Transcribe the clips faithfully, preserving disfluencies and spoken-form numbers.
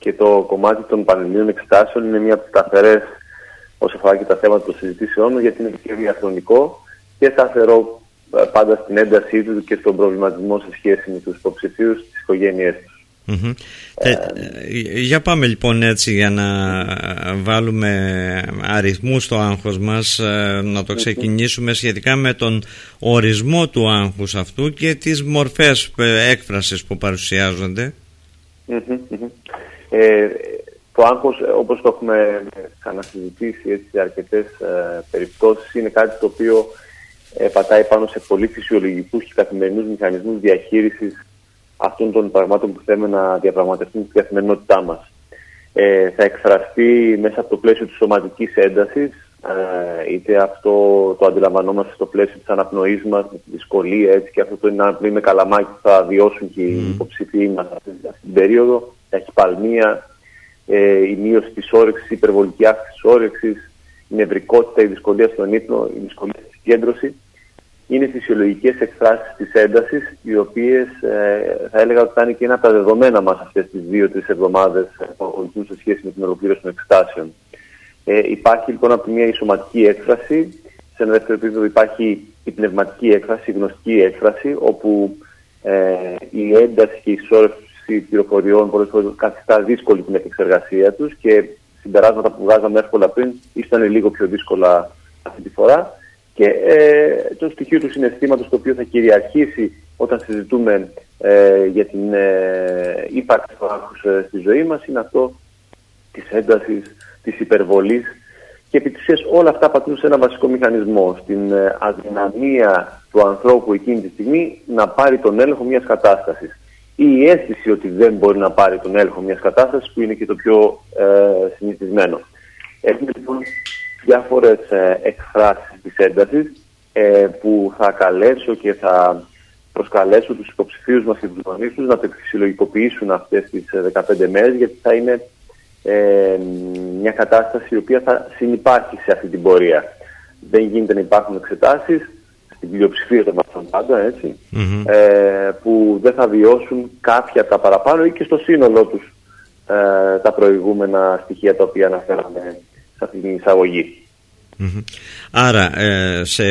και το κομμάτι των πανελλήνιων εξετάσεων είναι μία από τις σταθερές όσο αφορά και τα θέματα των συζητήσεών, γιατί είναι και διαχρονικό και σταθερό πάντα στην έντασή του και στον προβληματισμό σε σχέση με τους υποψηφίους, τις οικογένειές τους. Mm-hmm. Ε, για πάμε λοιπόν έτσι για να βάλουμε αριθμούς στο άγχος μας, να το ξεκινήσουμε σχετικά με τον ορισμό του άγχους αυτού και τις μορφές έκφρασης που παρουσιάζονται. Mm-hmm, mm-hmm. Ε, το άγχος, όπως το έχουμε ξανασυζητήσει έτσι, σε αρκετές ε, περιπτώσεις, είναι κάτι το οποίο ε, πατάει πάνω σε πολύ φυσιολογικούς και καθημερινούς μηχανισμούς διαχείρισης αυτών των πραγμάτων που θέλουμε να διαπραγματευτούμε στην καθημερινότητά μας. Ε, θα εκφραστεί μέσα από το πλαίσιο της σωματικής έντασης, ε, είτε αυτό το αντιλαμβανόμαστε στο πλαίσιο της αναπνοής μας, με τη δυσκολία, έτσι, και αυτό το είναι αναπνοή με καλαμάκι που θα βιώσουν και οι υποψηφοί μας αυτή, αυτή την περίοδο, ταχυπαλμία, ε, η μείωση της όρεξης, η υπερβολική αύξηση της όρεξης, η νευρικότητα, η δυσκολία στον ύπνο, η δυσκολία στη συγκέντρωση. Είναι φυσιολογικές εκφράσεις της έντασης, οι οποίες ε, θα έλεγα ότι θα είναι και ένα από τα δεδομένα μας αυτές τις δύο-τρεις εβδομάδες που ακολουθούν σε σχέση με την ολοκλήρωση των εξετάσεων. Ε, υπάρχει λοιπόν από τη μία η σωματική έκφραση, σε ένα δεύτερο επίπεδο υπάρχει η πνευματική έκφραση, η γνωστική έκφραση, όπου ε, η ένταση και η ισόρρευση πληροφοριών πολλές φορές καθιστά δύσκολη την επεξεργασία τους και συμπεράσματα που βγάζαμε εύκολα πριν ήταν λίγο πιο δύσκολα αυτή τη φορά. Και ε, το στοιχείο του συναισθήματος το οποίο θα κυριαρχήσει όταν συζητούμε ε, για την ε, ύπαρξη του άγχους ε, στη ζωή μας είναι αυτό της έντασης, της υπερβολής, και επί της ουσίας όλα αυτά πατούν σε ένα βασικό μηχανισμό, στην ε, αδυναμία του ανθρώπου εκείνη τη στιγμή να πάρει τον έλεγχο μιας κατάστασης ή η αίσθηση ότι δεν μπορεί να πάρει τον έλεγχο μιας κατάστασης, που είναι και το πιο ε, συνηθισμένο. Έχουμε λοιπόν διάφορες ε, εκφράσεις της έντασης ε, που θα καλέσω και θα προσκαλέσω τους υποψηφίους μας και τους γονείς τους να το φυσιολογικοποιήσουν αυτές τις ε, δεκαπέντε μέρες, γιατί θα είναι ε, μια κατάσταση η οποία θα συνυπάρχει σε αυτή την πορεία. Δεν γίνεται να υπάρχουν εξετάσεις, στην πλειοψηφία των μαθητών πάντα, έτσι, mm-hmm. ε, που δεν θα βιώσουν κάποια από τα παραπάνω ή και στο σύνολό τους ε, τα προηγούμενα στοιχεία τα οποία αναφέραμε σε αυτή την εισαγωγή. Mm-hmm. Άρα ε, σε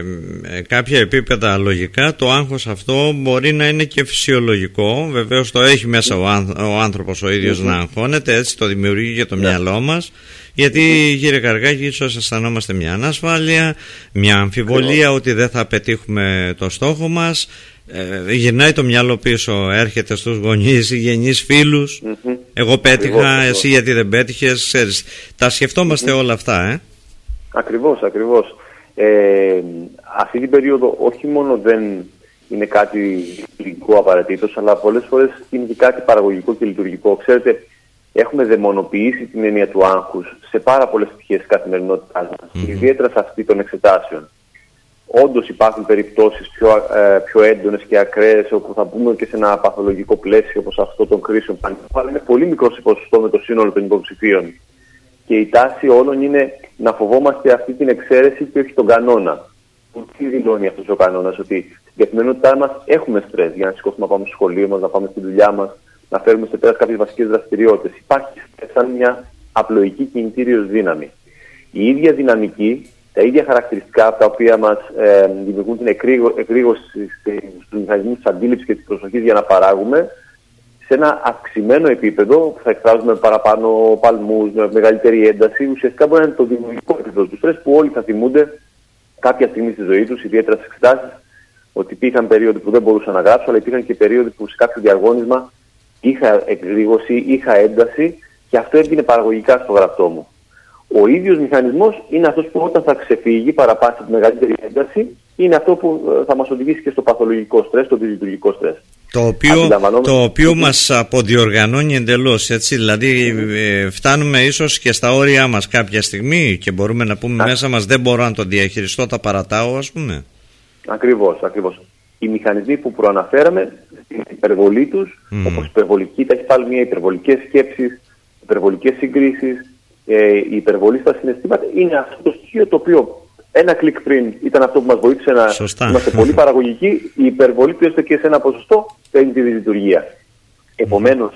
ε, κάποια επίπεδα λογικά το άγχος αυτό μπορεί να είναι και φυσιολογικό. Βεβαίως το έχει μέσα ο, άνθ, ο άνθρωπος ο ίδιος mm-hmm. να αγχώνεται, έτσι το δημιουργεί για το yeah. μυαλό μας. Γιατί mm-hmm. κύριε Καργάκη, ίσως αισθανόμαστε μια ανασφάλεια, μια αμφιβολία mm-hmm. ότι δεν θα πετύχουμε το στόχο μας. Ε, γυρνάει το μυαλό πίσω, έρχεται στους γονείς, γενείς, φίλους. Mm-hmm. Εγώ πέτυχα, ακριβώς, εσύ ακριβώς. Γιατί δεν πέτυχες, ξέρεις. Τα σκεφτόμαστε mm-hmm. όλα αυτά, ε. Ακριβώς, ακριβώς. Ε, αυτή την περίοδο όχι μόνο δεν είναι κάτι λειτουργικό απαραίτητος, αλλά πολλές φορές είναι και κάτι παραγωγικό και λειτουργικό. Ξέρετε, έχουμε δαιμονοποιήσει την έννοια του άγχους σε πάρα πολλές πτυχές της καθημερινότητάς μας, mm-hmm. ιδιαίτερα σε αυτή των εξετάσεων. Όντως υπάρχουν περιπτώσεις πιο, ε, πιο έντονες και ακραίες, όπου θα πούμε και σε ένα παθολογικό πλαίσιο όπως αυτό των κρίσεων πανικού, αλλά είναι πολύ μικρό σε ποσοστό με το σύνολο των υποψηφίων. Και η τάση όλων είναι να φοβόμαστε αυτή την εξαίρεση και όχι τον κανόνα. Τι δηλώνει αυτός ο κανόνας? Ότι στην καθημερινότητά μας έχουμε στρες για να σηκώσουμε να πάμε στο σχολείο μας, να πάμε στη δουλειά μας, να φέρουμε σε πέρας κάποιες βασικές δραστηριότητες. Υπάρχει σαν μια απλοϊκή κινητήριος δύναμη. Η ίδια δυναμική, τα ίδια χαρακτηριστικά τα οποία μας ε, δημιουργούν την εκρήγωση στους μηχανισμούς της αντίληψης και της προσοχής για να παράγουμε, σε ένα αυξημένο επίπεδο που θα εκφράζουμε παραπάνω παλμούς, με μεγαλύτερη ένταση, ουσιαστικά μπορεί να είναι το δημιουργικό επίπεδο του στρες που όλοι θα θυμούνται κάποια στιγμή στη ζωή τους, ιδιαίτερα στις εξετάσεις, ότι υπήρχαν περίοδοι που δεν μπορούσα να γράψω, αλλά υπήρχαν και περίοδοι που σε κάποιο διαγώνισμα είχα εκρήγωση, είχα ένταση και αυτό έγινε παραγωγικά στο γραπτό μου. Ο ίδιος μηχανισμός είναι αυτός που όταν θα ξεφύγει παραπάσει τη μεγαλύτερη ένταση, είναι αυτό που θα μας οδηγήσει και στο παθολογικό στρες, στο δυσλειτουργικό στρες. Το οποίο, το οποίο μας αποδιοργανώνει εντελώς, έτσι, δηλαδή ε, φτάνουμε ίσως και στα όρια μας κάποια στιγμή και μπορούμε να πούμε Α. μέσα μας δεν μπορώ να το διαχειριστώ, τα παρατάω, ας πούμε. Ακριβώς, ακριβώς. Οι μηχανισμοί που προαναφέραμε στην υπερβολή τους, mm. όπως υπερβολική ταχυπαλμία, υπερβολικές σκέψεις, υπερβολικές συγκρίσεις, ε, η υπερβολή στα συναισθήματα, είναι αυτό το στοιχείο το οποίο ένα κλικ πριν ήταν αυτό που μας βοήθησε να Σωστά. είμαστε πολύ παραγωγικοί. Η υπερβολή του έστω και σε ένα ποσοστό παίρνει τη δυσλειτουργία. Επομένως,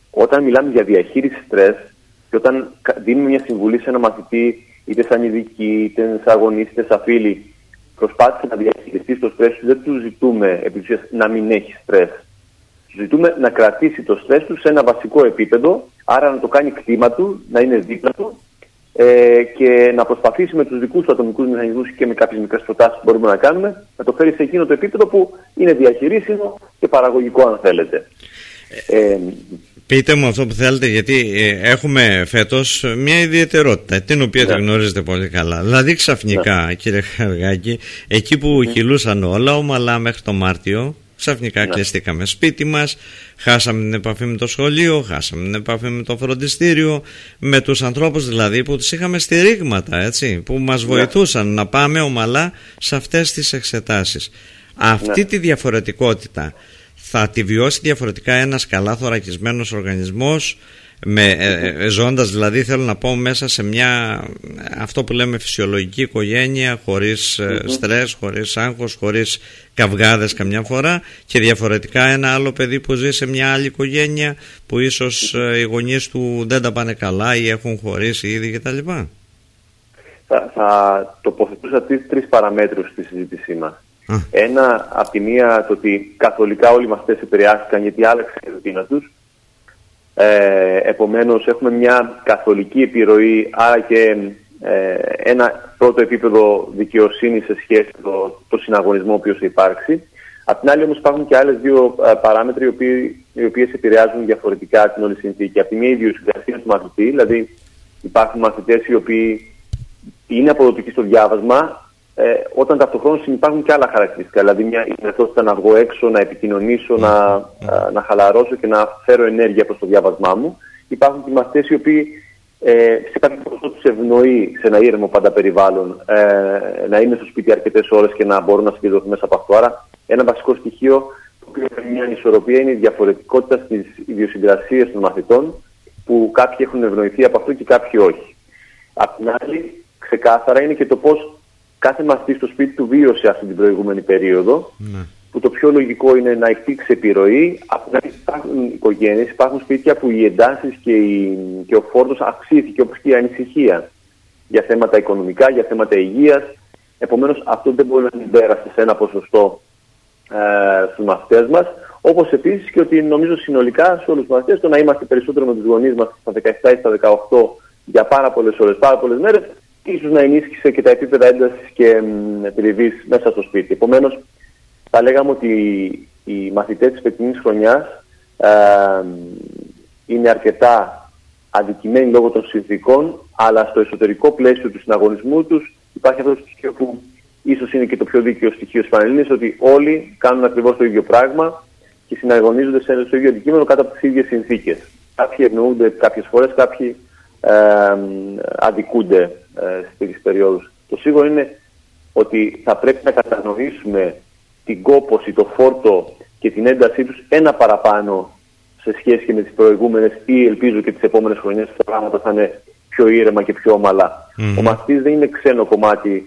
όταν μιλάμε για διαχείριση στρες και όταν δίνουμε μια συμβουλή σε ένα μαθητή, είτε σαν ειδική, είτε σαν αγωνίστη, είτε σαν φίλη, προσπάθησε να διαχειριστεί το στρες του, δεν του ζητούμε επί να μην έχει στρες. Του ζητούμε να κρατήσει το στρες του σε ένα βασικό επίπεδο, άρα να το κάνει κτήμα του, να είναι δίπλα του ε, και να προσπαθήσει με τους δικούς του ατομικούς μηχανισμούς και με κάποιες μικρές προτάσεις που μπορούμε να κάνουμε, να το φέρει σε εκείνο το επίπεδο που είναι διαχειρίσιμο και παραγωγικό, αν θέλετε. Ε, Πείτε μου αυτό που θέλετε, γιατί ε, έχουμε φέτος μια ιδιαιτερότητα, την οποία ναι. τη γνωρίζετε πολύ καλά. Δηλαδή ξαφνικά, ναι. κύριε Χαργάκη, εκεί που ναι. κυλούσαν όλα ομαλά μέχρι το Μάρτιο, ξαφνικά ναι. κλειστήκαμε σπίτι μας, χάσαμε την επαφή με το σχολείο, χάσαμε την επαφή με το φροντιστήριο, με τους ανθρώπους δηλαδή που τους είχαμε στηρίγματα, έτσι, που μας ναι. βοηθούσαν να πάμε ομαλά σε αυτές τις εξετάσεις. Αυτή ναι. τη διαφορετικότητα θα τη βιώσει διαφορετικά ένας καλά θωρακισμένος οργανισμός, με, ε, ζώντας δηλαδή, θέλω να πω, μέσα σε μια, αυτό που λέμε, φυσιολογική οικογένεια, χωρίς mm-hmm. στρες, χωρίς άγχος, χωρίς καυγάδες καμιά φορά, και διαφορετικά ένα άλλο παιδί που ζει σε μια άλλη οικογένεια που ίσως ε, οι γονείς του δεν τα πάνε καλά ή έχουν χωρίσει ήδη κτλ. Θα, θα τοποθετούσα τις τρεις παραμέτρους στη συζήτησή μας. Ah. Ένα, από τη μία, το ότι καθολικά όλοι οι μαθητές επηρεάστηκαν γιατί άλλαξε η ρουτίνα τους. Ε, επομένως έχουμε μια καθολική επιρροή, άρα και ε, ένα πρώτο επίπεδο δικαιοσύνη σε σχέση με το, το συναγωνισμό ο οποίος θα υπάρξει. Απ' την άλλη όμως υπάρχουν και άλλες δύο ε, παράμετροι οι, οποίοι, οι οποίες επηρεάζουν διαφορετικά την όλη συνθήκη. Απ' τη μία η ιδιοσυγκρασία του μαθητή, δηλαδή υπάρχουν μαθητές οι οποίοι είναι αποδοτικοί στο διάβασμα, Ε, όταν ταυτοχρόνως υπάρχουν και άλλα χαρακτηριστικά, δηλαδή μια δυνατότητα να βγω έξω, να επικοινωνήσω, mm. να, mm. να χαλαρώσω και να φέρω ενέργεια προς το διάβασμά μου. Υπάρχουν και μαθητές οι οποίοι ε, σε κάποιο ποσοστό τους ευνοεί σε ένα ήρεμο πάντα περιβάλλον ε, να είναι στο σπίτι αρκετές ώρες και να μπορούν να συγκεντρωθούν μέσα από αυτό. Άρα ένα βασικό στοιχείο το οποίο έχει μια ανισορροπία είναι η διαφορετικότητα στις ιδιοσυγκρασίες των μαθητών, που κάποιοι έχουν ευνοηθεί από αυτό και κάποιοι όχι. Απ' την άλλη, ξεκάθαρα είναι και το πώς κάθε μαθητής στο σπίτι του βίωσε αυτή την προηγούμενη περίοδο, ναι. που το πιο λογικό είναι να υπήρξε επιρροή. Από την άλλη υπάρχουν οικογένειες, υπάρχουν σπίτια που οι εντάσεις και, η, και ο φόρτος αυξήθηκε, όπως και η ανησυχία για θέματα οικονομικά, για θέματα υγείας. Επομένως αυτό δεν μπορεί να μην πέρασε σε ένα ποσοστό ε, στους μαθητές μας. Όπως επίσης και ότι νομίζω συνολικά σε όλους τους μαθητές το να είμαστε περισσότερο με τους γονείς μας στα δεκαεπτά ή στα δεκαοκτώ για πάρα πολλές ώρες, πάρα πολλές μέρες, ίσως να ενίσχυσε και τα επίπεδα έντασης και τριβής μέσα στο σπίτι. Επομένως, θα λέγαμε ότι οι μαθητές της φετινής χρονιάς ε, είναι αρκετά αντικειμένοι λόγω των συνθηκών, αλλά στο εσωτερικό πλαίσιο του συναγωνισμού τους υπάρχει αυτό το στοιχείο που ίσως είναι και το πιο δίκαιο στοιχείο της Πανελλήνιας, ότι όλοι κάνουν ακριβώς το ίδιο πράγμα και συναγωνίζονται σε το ίδιο αντικείμενο κάτω από τις ίδιες συνθήκες. Κάποιοι ευνοούνται κάποιες φορές, κάποιοι ε, αδικούνται ε, στις περιόδους. Το σίγουρο είναι ότι θα πρέπει να κατανοήσουμε την κόπωση, το φόρτο και την έντασή τους ένα παραπάνω σε σχέση και με τις προηγούμενες, ή ελπίζω και τις επόμενες χρονιές τα πράγματα θα είναι πιο ήρεμα και πιο ομαλά. Mm-hmm. Ο μαθητής δεν είναι ξένο κομμάτι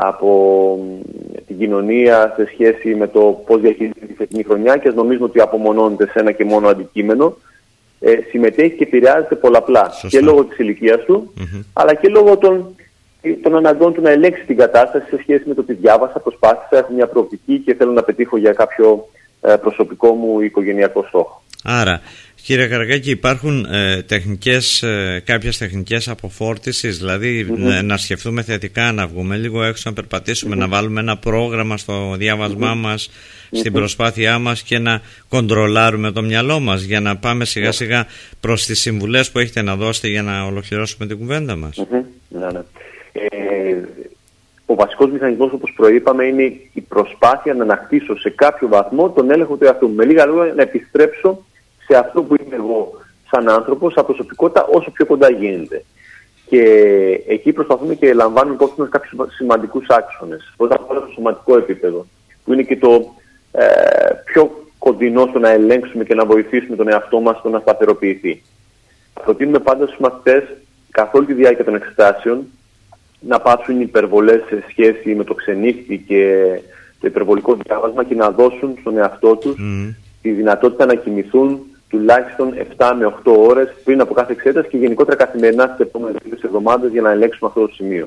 από την κοινωνία σε σχέση με το πώς διαχειρίζεται τη φετινή χρονιά, και ας νομίζουμε ότι απομονώνεται σε ένα και μόνο αντικείμενο. Ε, συμμετέχει και επηρεάζεται πολλαπλά. Σωστά. Και λόγω της ηλικίας του, mm-hmm. αλλά και λόγω των, των αναγκών του να ελέγξει την κατάσταση σε σχέση με το ότι διάβασα, προσπάθησα, έχω μια προοπτική και θέλω να πετύχω για κάποιο ε, προσωπικό μου οικογενειακό στόχο. Άρα, κύριε Χαργάκη, υπάρχουν ε, τεχνικές, ε, κάποιες τεχνικές αποφόρτισης, δηλαδή mm-hmm. να σκεφτούμε θετικά, να βγούμε λίγο έξω, να περπατήσουμε, mm-hmm. να βάλουμε ένα πρόγραμμα στο διάβασμά mm-hmm. μας, στην προσπάθειά μας, και να κοντρολάρουμε το μυαλό μας για να πάμε σιγά σιγά προς τις συμβουλές που έχετε να δώσετε για να ολοκληρώσουμε την κουβέντα μας. Mm-hmm. Ναι, ναι. Ε, ο βασικός μηχανισμός, όπως προείπαμε, είναι η προσπάθεια να ανακτήσω σε κάποιο βαθμό τον έλεγχο του εαυτού μου. Με λίγα λόγια, να επιστρέψω σε αυτό που είμαι εγώ σαν άνθρωπος, σαν προσωπικότητα, όσο πιο κοντά γίνεται. Και εκεί προσπαθούμε και λαμβάνουμε υπόψη μας κάποιους σημαντικούς άξονες. Πρώτα απ' όλα στο σωματικό επίπεδο, που είναι και το ε, πιο κοντινό στο να ελέγξουμε και να βοηθήσουμε τον εαυτό μας στο να σταθεροποιηθεί. Προτείνουμε πάντα στους μαθητές καθ' όλη τη διάρκεια των εξετάσεων να πάψουν υπερβολές σε σχέση με το ξενύχτη και το υπερβολικό διάβασμα και να δώσουν στον εαυτό τους mm. τη δυνατότητα να κοιμηθούν τουλάχιστον επτά με οκτώ ώρες πριν από κάθε εξέταση και γενικότερα καθημερινά στις επόμενες δύο εβδομάδες για να ελέγξουμε αυτό το σημείο.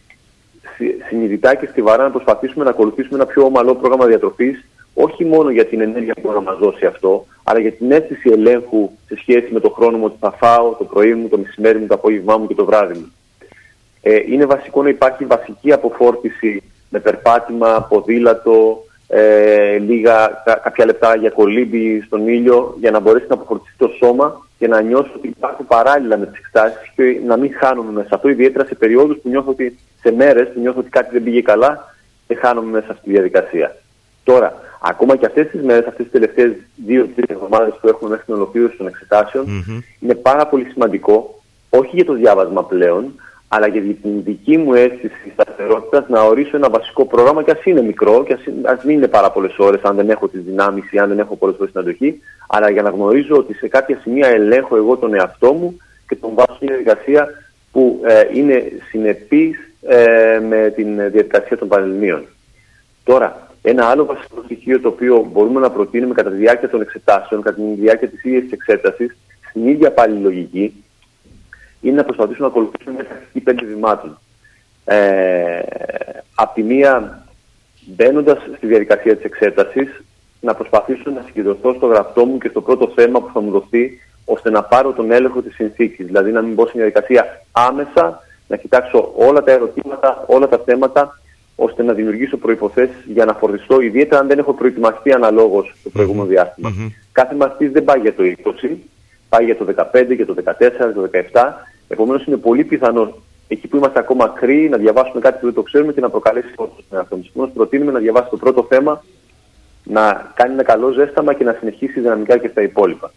Συνειδητά και στιβαρά να προσπαθήσουμε να ακολουθήσουμε ένα πιο ομαλό πρόγραμμα διατροφής, όχι μόνο για την ενέργεια που μπορεί να μας δώσει αυτό, αλλά για την αίσθηση ελέγχου σε σχέση με το χρόνο μου ότι θα φάω το πρωί μου, το μεσημέρι μου, το απόγευμά μου και το βράδυ μου. Ε, είναι βασικό να υπάρχει βασική αποφόρτιση με περπάτημα, ποδήλατο, ε, λίγα, κα, κάποια λεπτά για κολύμπι στον ήλιο, για να μπορέσει να αποφορτιστεί το σώμα και να νιώσω ότι υπάρχουν παράλληλα με τις εξετάσεις και να μην χάνομαι μέσα σε αυτό, ιδιαίτερα σε περιόδους που νιώθω ότι, σε μέρες που νιώθω ότι κάτι δεν πήγε καλά και χάνομαι μέσα σε αυτή τη διαδικασία. Τώρα, ακόμα και αυτές τις μέρες, αυτές τις τελευταίες δύο-τρεις εβδομάδες που έχουμε μέχρι την ολοκλήρωση των εξετάσεων, mm-hmm. είναι πάρα πολύ σημαντικό, όχι για το διάβασμα πλέον, αλλά για την δική μου αίσθηση σταθερότητας να ορίσω ένα βασικό πρόγραμμα, και ας είναι μικρό, και ας, ας μην είναι πάρα πολλές ώρες, αν δεν έχω τις δυνάμεις ή αν δεν έχω πολλές φορές την αντοχή, αλλά για να γνωρίζω ότι σε κάποια σημεία ελέγχω εγώ τον εαυτό μου και τον βάζω μια διαδικασία που ε, είναι συνεπής ε, με την διαδικασία των Πανελληνίων. Τώρα, ένα άλλο βασικό στοιχείο το οποίο μπορούμε να προτείνουμε κατά τη διάρκεια των εξετάσεων, κατά τη διάρκεια της ίδιας της εξέτασης, στην ίδια πάλι λογική, είναι να προσπαθήσουμε να ακολουθήσουμε μια τακτική πέντε βημάτων. Ε, απ' τη μία, μπαίνοντας στη διαδικασία της εξέτασης, να προσπαθήσω να συγκεντρωθώ στο γραπτό μου και στο πρώτο θέμα που θα μου δοθεί, ώστε να πάρω τον έλεγχο της συνθήκης. Δηλαδή να μην μπω στην διαδικασία άμεσα, να κοιτάξω όλα τα ερωτήματα, όλα τα θέματα, ώστε να δημιουργήσω προϋποθέσεις για να φορτιστώ, ιδιαίτερα αν δεν έχω προετοιμαστεί αναλόγως το προηγούμενο διάστημα. Mm-hmm. Κάθε μαθητής δεν πάει για το είκοσι, πάει για το δεκαπέντε, για το δεκατέσσερα, για το δεκαεπτά. Επομένως είναι πολύ πιθανό εκεί που είμαστε ακόμα ακραίοι να διαβάσουμε κάτι που δεν το ξέρουμε και να προκαλέσει φόρτωση στον εαυτό μας. Επομένως προτείνουμε να διαβάσει το πρώτο θέμα, να κάνει ένα καλό ζέσταμα και να συνεχίσει δυναμικά και στα υπόλοιπα.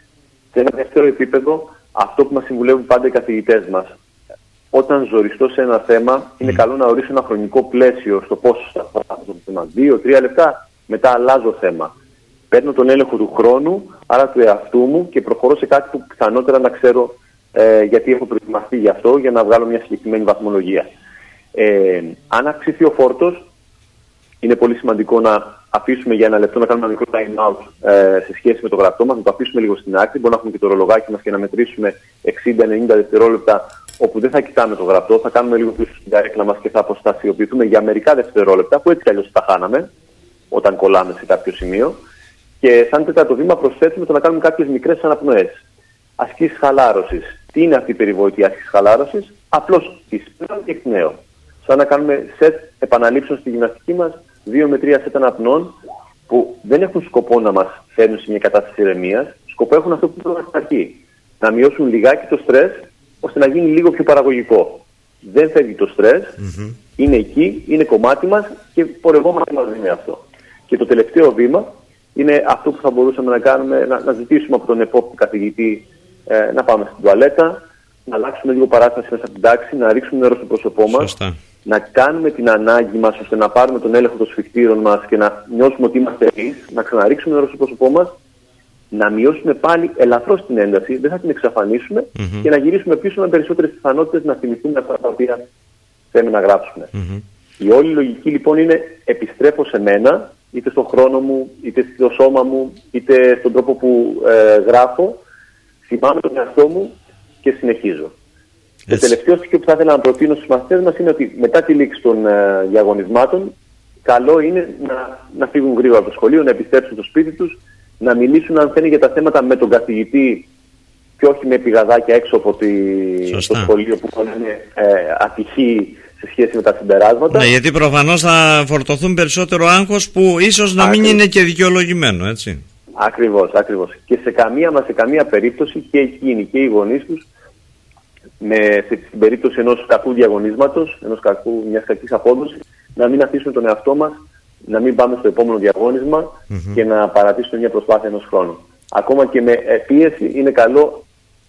Σε ένα δεύτερο επίπεδο, αυτό που μας συμβουλεύουν πάντα οι καθηγητές μας, όταν ζοριστώ σε ένα θέμα, είναι mm. καλό να ορίσω ένα χρονικό πλαίσιο στο πόσο θα πάω το θέμα. Δύο, τρία λεπτά, μετά αλλάζω θέμα. Παίρνω τον έλεγχο του χρόνου, άρα του εαυτού μου, και προχωρώ σε κάτι που πιθανότερα να ξέρω ε, γιατί έχω προετοιμαστεί γι' αυτό, για να βγάλω μια συγκεκριμένη βαθμολογία. Ε, αν αυξηθεί ο φόρτος, είναι πολύ σημαντικό να αφήσουμε για ένα λεπτό, να κάνουμε ένα μικρό time out ε, σε σχέση με το γραπτό μας, να το αφήσουμε λίγο στην άκρη. Μπορούμε να έχουμε και το ρολογάκι μας και να μετρήσουμε εξήντα με ενενήντα δευτερόλεπτα, όπου δεν θα κοιτάμε το γραπτό, θα κάνουμε λίγο πίσω στην καρέκλα μας και θα αποστασιοποιηθούμε για μερικά δευτερόλεπτα, που έτσι κι αλλιώς τα χάναμε όταν κολλάμε σε κάποιο σημείο. Και σαν τέταρτο βήμα προσθέτουμε το να κάνουμε κάποιες μικρές αναπνοές. Ασκήσεις χαλάρωσης. Τι είναι αυτή η περιβόητη άσκηση χαλάρωσης? Απλώς εισπνέω και εκπνέω. Σαν να κάνουμε σετ επαναλήψεων στη γυμναστική μας, δύο με τρία σετ αναπνών, που δεν έχουν σκοπό να μας φέρνουν σε μια κατάσταση ηρεμίας. Σκοπό έχουν αυτό που είπαμε στην αρχή. Να μειώσουν λιγάκι το στρες, ώστε να γίνει λίγο πιο παραγωγικό. Δεν φεύγει το στρες, mm-hmm. είναι εκεί, είναι κομμάτι μας και πορευόμαστε μαζί με αυτό. Και το τελευταίο βήμα είναι αυτό που θα μπορούσαμε να κάνουμε, να, να ζητήσουμε από τον επόπτη καθηγητή ε, να πάμε στην τουαλέτα, να αλλάξουμε λίγο παράσταση μέσα από την τάξη, να ρίξουμε νερό στο πρόσωπό μας, Σωστά. να κάνουμε την ανάγκη μας ώστε να πάρουμε τον έλεγχο των σφιχτήρων μας και να νιώσουμε ότι είμαστε εμείς, να ξαναρίξουμε νερό στο πρόσωπό μας, να μειώσουμε πάλι ελαφρώς την ένταση, δεν θα την εξαφανίσουμε mm-hmm. και να γυρίσουμε πίσω με περισσότερες πιθανότητες να θυμηθούμε αυτά τα οποία θέλουμε να γράψουμε. Mm-hmm. Η όλη λογική λοιπόν είναι επιστρέφω σε μένα, είτε στον χρόνο μου, είτε στο σώμα μου, είτε στον τρόπο που ε, γράφω, θυμάμαι τον εαυτό μου και συνεχίζω. Έτσι. Το τελευταίο στοιχείο που θα ήθελα να προτείνω στους μαθητές μας είναι ότι μετά τη λήξη των ε, διαγωνισμάτων, καλό είναι να, να φύγουν γρήγορα από το σχολείο, να επιστρέψουν στο σπίτι τους, να μιλήσουν αν θέλει για τα θέματα με τον καθηγητή και όχι με πηγαδάκια έξω από τη, το σχολείο που είναι ε, ατυχή σε σχέση με τα συμπεράσματα. Ναι, γιατί προφανώς θα φορτωθούν περισσότερο άγχος που ίσως να Ακριβώς. μην είναι και δικαιολογημένο, έτσι. Ακριβώς, ακριβώς. Και σε καμία μα σε καμία περίπτωση και εκείνοι και οι γονείς τους, με, στην περίπτωση ενός κακού διαγωνίσματος, ενός κακού, μιας κακής απόδοσης, να μην αφήσουμε τον εαυτό μας, να μην πάμε στο επόμενο διαγώνισμα mm-hmm. και να παρατήσουμε μια προσπάθεια ενός χρόνου. Ακόμα και με πίεση είναι καλό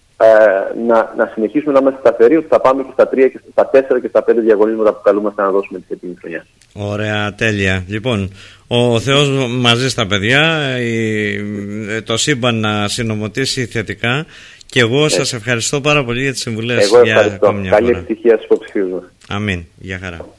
ε, να, να συνεχίσουμε να είμαστε σταθεροί, ότι θα πάμε και στα τρία και στα τέσσερα και στα πέντε διαγωνίσματα που καλούμαστε να δώσουμε τη φετινή χρονιά. Ωραία, τέλεια. Λοιπόν, ο Θεός μαζί στα παιδιά, η, το σύμπαν να συνομωτήσει θετικά, και εγώ ε. σας ευχαριστώ πάρα πολύ για τις συμβουλές. Εγώ ευχαριστώ. Καλή επιτυχία στους υποψηφίους μας. Αμήν. Γεια χαρά.